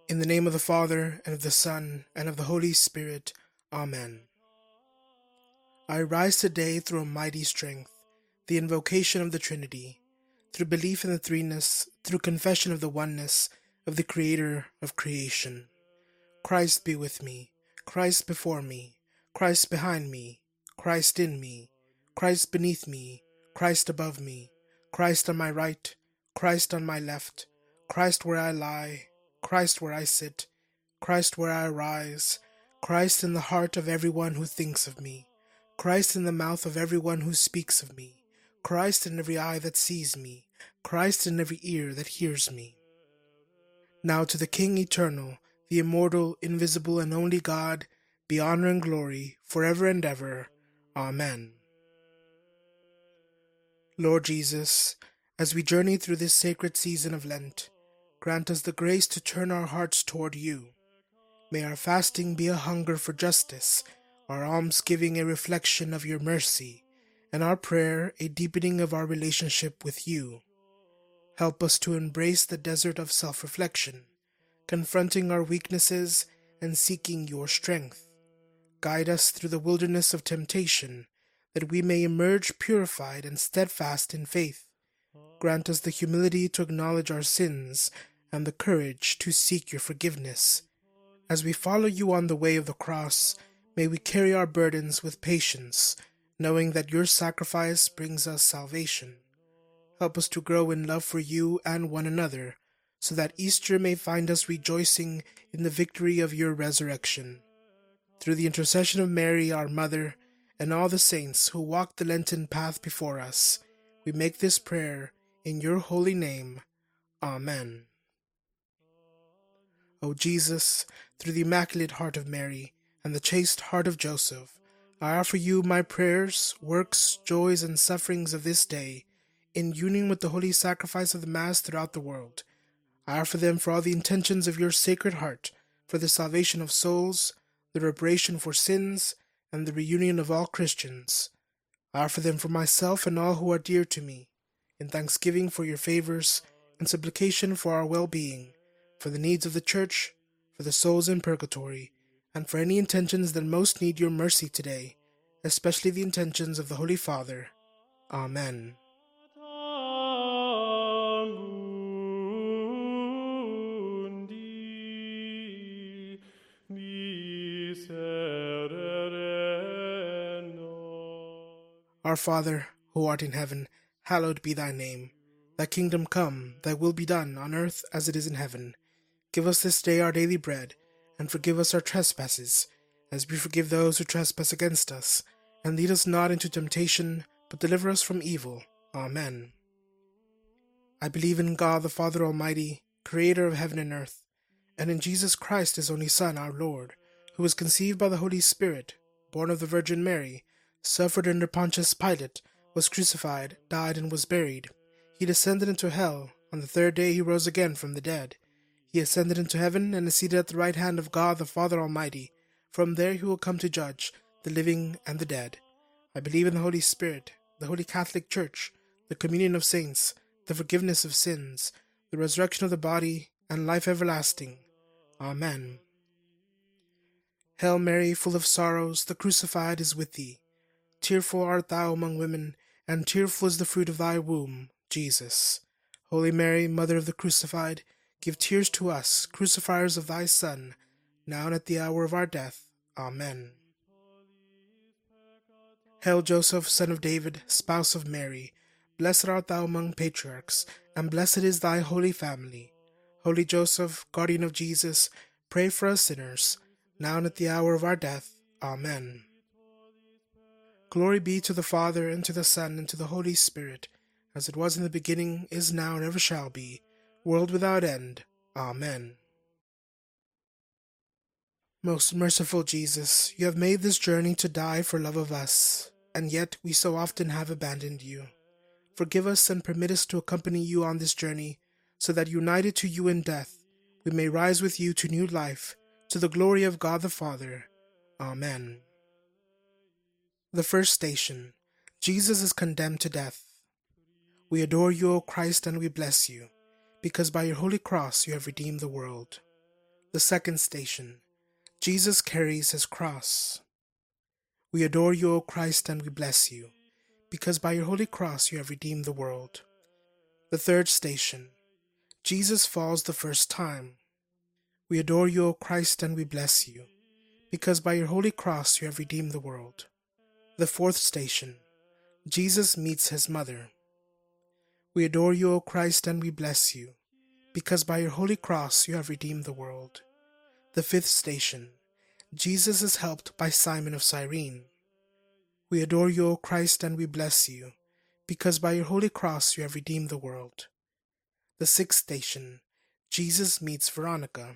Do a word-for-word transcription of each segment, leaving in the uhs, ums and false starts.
In the name of the Father, and of the Son, and of the Holy Spirit. Amen. I rise today through a mighty strength, the invocation of the Trinity, through belief in the threeness, through confession of the oneness of the Creator of creation. Christ be with me, Christ before me, Christ behind me, Christ in me, Christ beneath me, Christ above me, Christ on my right, Christ on my left, Christ where I lie, Christ where I sit, Christ where I rise, Christ in the heart of everyone who thinks of me, Christ in the mouth of everyone who speaks of me, Christ in every eye that sees me, Christ in every ear that hears me. Now to the King eternal, the immortal, invisible, and only God, be honor and glory, forever and ever. Amen. Lord Jesus, as we journey through this sacred season of Lent, grant us the grace to turn our hearts toward you. May our fasting be a hunger for justice, our almsgiving a reflection of your mercy, and our prayer a deepening of our relationship with you. Help us to embrace the desert of self-reflection, confronting our weaknesses and seeking your strength. Guide us through the wilderness of temptation, that we may emerge purified and steadfast in faith. Grant us the humility to acknowledge our sins and the courage to seek your forgiveness. As we follow you on the way of the cross, may we carry our burdens with patience, knowing that your sacrifice brings us salvation. Help us to grow in love for you and one another, so that Easter may find us rejoicing in the victory of your resurrection. Through the intercession of Mary, our Mother, and all the saints who walk the Lenten path before us, we make this prayer in your holy name. Amen. O Jesus, through the Immaculate Heart of Mary and the chaste heart of Joseph, I offer you my prayers, works, joys, and sufferings of this day, in union with the holy sacrifice of the Mass throughout the world. I offer them for all the intentions of your Sacred Heart, for the salvation of souls, the reparation for sins, and the reunion of all Christians. I offer them for myself and all who are dear to me, in thanksgiving for your favors and supplication for our well-being, for the needs of the Church, for the souls in purgatory, and for any intentions that most need your mercy today, especially the intentions of the Holy Father. Amen. Our Father, who art in heaven, hallowed be thy name. Thy kingdom come, thy will be done, on earth as it is in heaven. Give us this day our daily bread, and forgive us our trespasses, as we forgive those who trespass against us. And lead us not into temptation, but deliver us from evil. Amen. I believe in God the Father Almighty, creator of heaven and earth, and in Jesus Christ his only Son, our Lord, who was conceived by the Holy Spirit, born of the Virgin Mary, suffered under Pontius Pilate, was crucified, died, and was buried. He descended into hell. On the third day he rose again from the dead. He ascended into heaven and is seated at the right hand of God the Father Almighty. From there he will come to judge the living and the dead. I believe in the Holy Spirit, the Holy Catholic Church, the communion of saints, the forgiveness of sins, the resurrection of the body, and life everlasting. Amen. Hail Mary, full of sorrows, the crucified is with thee. Tearful art thou among women, and tearful is the fruit of thy womb, Jesus. Holy Mary, Mother of the Crucified, give tears to us, crucifiers of thy Son, now and at the hour of our death. Amen. Hail Joseph, son of David, spouse of Mary, blessed art thou among patriarchs, and blessed is thy holy family. Holy Joseph, guardian of Jesus, pray for us sinners, now and at the hour of our death. Amen. Glory be to the Father, and to the Son, and to the Holy Spirit, as it was in the beginning, is now, and ever shall be, world without end. Amen. Most merciful Jesus, you have made this journey to die for love of us, and yet we so often have abandoned you. Forgive us and permit us to accompany you on this journey, so that united to you in death, we may rise with you to new life, to the glory of God the Father. Amen. The first station. Jesus is condemned to death. We adore you, O Christ, and we bless you, because by your holy cross you have redeemed the world. The second station, Jesus carries his cross. We adore you, O Christ, and we bless you, because by your holy cross you have redeemed the world. The third station, Jesus falls the first time. We adore you, O Christ, and we bless you, because by your holy cross you have redeemed the world. The fourth station, Jesus meets his mother. We adore you, O Christ, and we bless you, because by your holy cross you have redeemed the world. The fifth station, Jesus is helped by Simon of Cyrene. We adore you, O Christ, and we bless you, because by your holy cross you have redeemed the world. The sixth station, Jesus meets Veronica.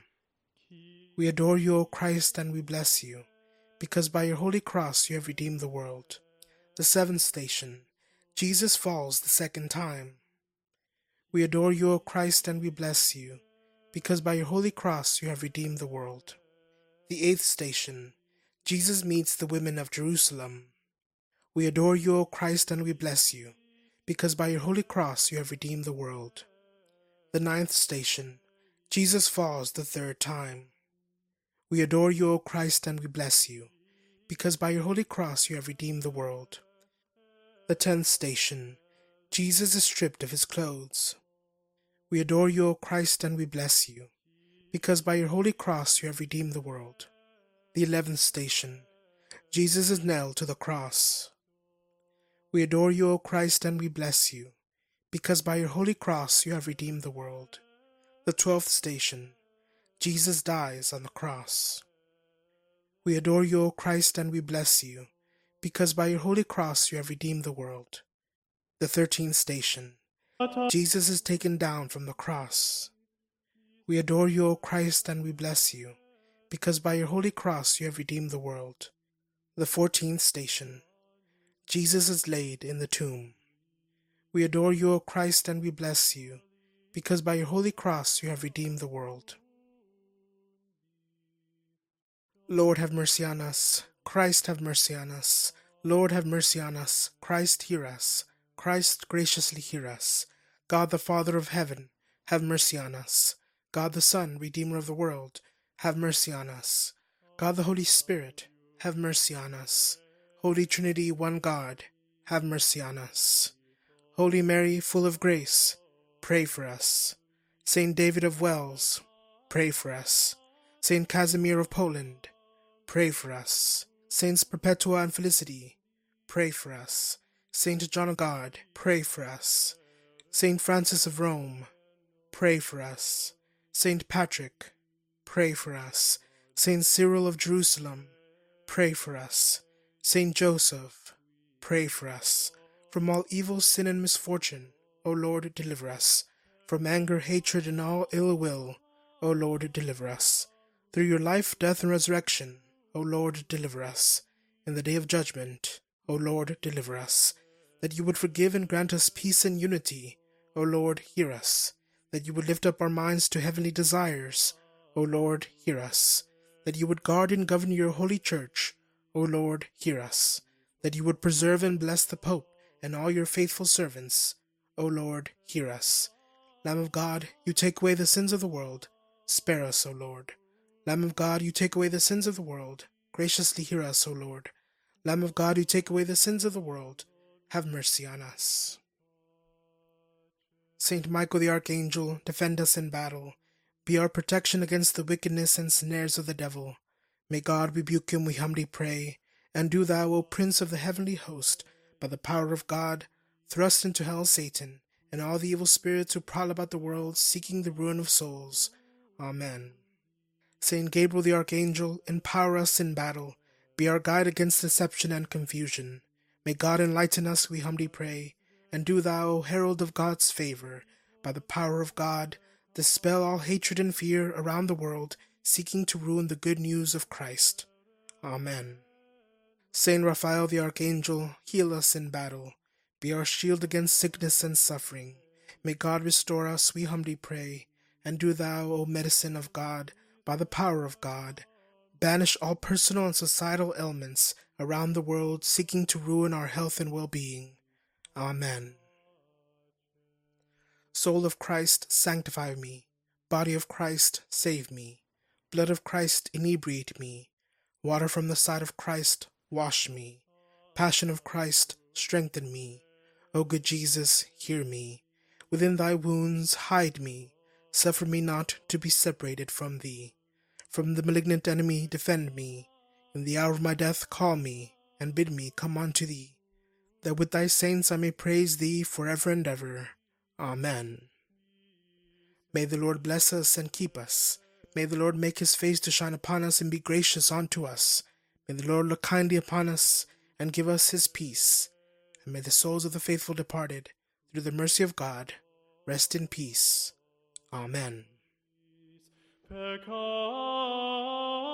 We adore you, O Christ, and we bless you, because by your holy cross you have redeemed the world. The seventh station, Jesus falls the second time. We adore you, O Christ, and we bless you, because by your holy cross you have redeemed the world. The eighth station, Jesus meets the women of Jerusalem. We adore you, O Christ, and we bless you, because by your holy cross you have redeemed the world. The ninth station, Jesus falls the third time. We adore you, O Christ, and we bless you, because by your holy cross you have redeemed the world. The tenth station, Jesus is stripped of his clothes. We adore you, O Christ, and we bless you, because by your holy cross you have redeemed the world. The eleventh station, Jesus is nailed to the cross. We adore you, O Christ, and we bless you, because by your holy cross you have redeemed the world. The twelfth station, Jesus dies on the cross. We adore you, O Christ, and we bless you, because by your holy cross you have redeemed the world. The thirteenth station, Jesus is taken down from the cross. We adore you, O Christ, and we bless you, because by your holy cross you have redeemed the world. The fourteenth station, Jesus is laid in the tomb. We adore you, O Christ, and we bless you, because by your holy cross you have redeemed the world. Lord, have mercy on us. Christ, have mercy on us. Lord, have mercy on us. Christ, hear us. Christ, graciously hear us. God the Father of heaven, have mercy on us. God the Son, Redeemer of the world, have mercy on us. God the Holy Spirit, have mercy on us. Holy Trinity, one God, have mercy on us. Holy Mary, full of grace, pray for us. Saint David of Wells, pray for us. Saint Casimir of Poland, pray for us. Saints Perpetua and Felicity, pray for us. Saint John of God, pray for us. Saint Francis of Rome, pray for us. Saint Patrick, pray for us. Saint Cyril of Jerusalem, pray for us. Saint Joseph, pray for us. From all evil, sin, and misfortune, O Lord, deliver us. From anger, hatred, and all ill will, O Lord, deliver us. Through your life, death, and resurrection, O Lord, deliver us. In the day of judgment, O Lord, deliver us. That you would forgive and grant us peace and unity, O Lord, hear us. That you would lift up our minds to heavenly desires, O Lord, hear us. That you would guard and govern your holy church, O Lord, hear us. That you would preserve and bless the Pope and all your faithful servants, O Lord, hear us. Lamb of God, you take away the sins of the world, spare us, O Lord. Lamb of God, you take away the sins of the world, graciously hear us, O Lord. Lamb of God, you take away the sins of the world, have mercy on us. Saint Michael the Archangel, defend us in battle. Be our protection against the wickedness and snares of the devil. May God rebuke him, we humbly pray. And do thou, O Prince of the heavenly host, by the power of God, thrust into hell Satan, and all the evil spirits who prowl about the world, seeking the ruin of souls. Amen. Saint Gabriel the Archangel, empower us in battle. Be our guide against deception and confusion. May God enlighten us, we humbly pray. And do thou, O herald of God's favor, by the power of God, dispel all hatred and fear around the world, seeking to ruin the good news of Christ. Amen. Saint Raphael the Archangel, heal us in battle. Be our shield against sickness and suffering. May God restore us, we humbly pray. And do thou, O medicine of God, by the power of God, banish all personal and societal ailments around the world, seeking to ruin our health and well-being. Amen. Soul of Christ, sanctify me. Body of Christ, save me. Blood of Christ, inebriate me. Water from the side of Christ, wash me. Passion of Christ, strengthen me. O good Jesus, hear me. Within thy wounds hide me. Suffer me not to be separated from thee. From the malignant enemy defend me. In the hour of my death call me, and bid me come unto thee, that with thy saints I may praise thee for ever and ever. Amen. May the Lord bless us and keep us. May the Lord make his face to shine upon us and be gracious unto us. May the Lord look kindly upon us and give us his peace. And may the souls of the faithful departed, through the mercy of God, rest in peace. Amen. Peccavi